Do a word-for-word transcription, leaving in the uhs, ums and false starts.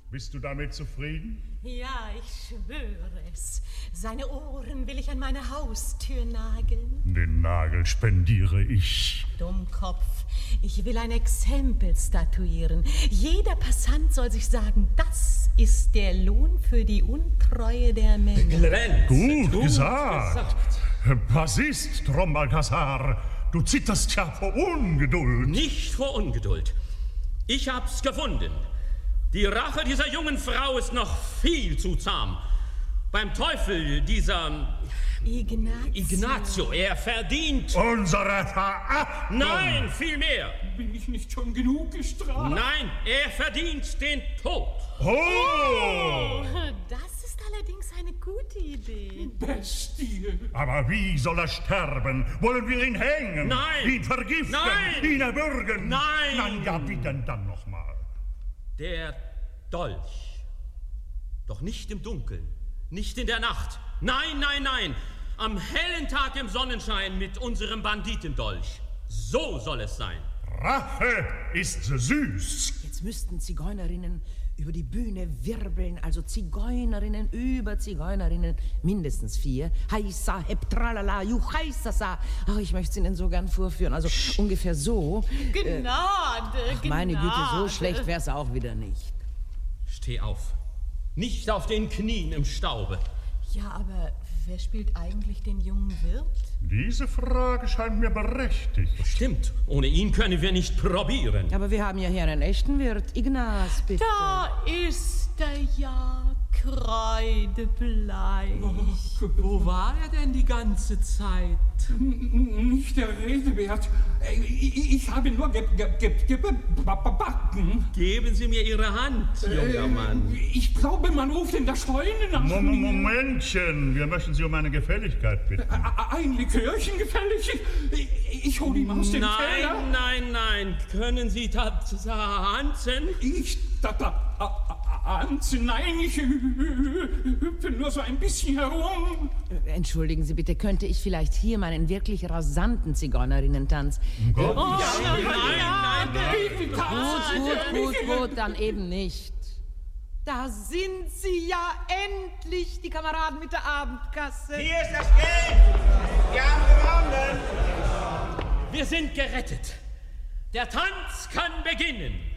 Bist du damit zufrieden? Ja, ich schwöre es. Seine Ohren will ich an meine Haustür nageln. Den Nagel spendiere ich. Dummkopf, ich will ein Exempel statuieren. Jeder Passant soll sich sagen, das ist der Lohn für die Untreue der Männer. Gut, Gut gesagt. gesagt. Was ist, Trombalcassar? Du zitterst ja vor Ungeduld. Nicht vor Ungeduld. Ich hab's gefunden. Die Rache dieser jungen Frau ist noch viel zu zahm. Beim Teufel, dieser... Ignazio. Ignazio, er verdient... Unsere Verachtung! Nein, viel mehr! Bin ich nicht schon genug gestraft? Nein, er verdient den Tod. Oh! Das ist allerdings eine gute Idee. Bestie! Aber wie soll er sterben? Wollen wir ihn hängen? Nein! Ihn vergiften? Nein! Ihn erwürgen? Nein! Nein, ja, wie denn dann noch mal? Der Dolch. Doch nicht im Dunkeln, nicht in der Nacht. Nein, nein, nein. Am hellen Tag im Sonnenschein mit unserem Banditendolch. So soll es sein. Rache ist süß. Jetzt müssten Zigeunerinnen über die Bühne wirbeln, also Zigeunerinnen über Zigeunerinnen, mindestens vier. Heisa, hep, tralala, juchaisasa. Ach, ich möchte es Ihnen so gern vorführen, also ungefähr so. Gnade, äh, ach, meine Gnade. Güte, so schlecht wär's auch wieder nicht. Steh auf. Nicht auf den Knien im Staube. Ja, aber wer spielt eigentlich den jungen Wirt? Diese Frage scheint mir berechtigt. Stimmt, ohne ihn können wir nicht probieren. Aber wir haben ja hier einen echten Wirt. Ignaz, bitte. Da ist er ja, kreidebleich. Oh, wo war er denn die ganze Zeit? Nicht der Rede wert. Ich, ich habe nur ge, ge, ge, ge, gebacken. Geben Sie mir Ihre Hand, junger Mann. Ich glaube, man ruft in der Scheune nach mir. Momentchen, wir möchten Sie um eine Gefälligkeit bitten. Ein Likörchen gefällig? Ich, ich hole ihn aus dem nein, Keller. Nein, nein, nein. Können Sie das tanzen? Ich da, da, tanzen? Nein, ich hüpfe nur so ein bisschen herum. Entschuldigen Sie bitte, könnte ich vielleicht hier meinen wirklich rasanten Zigeunerinnen-Tanz... Um Gott. Oh, Nein, nein, nein. Gut, gut, gut, gut, dann eben nicht. Da sind sie ja endlich, die Kameraden mit der Abendkasse. Hier ist das Geld! Wir haben gewonnen! Wir sind gerettet. Der Tanz kann beginnen.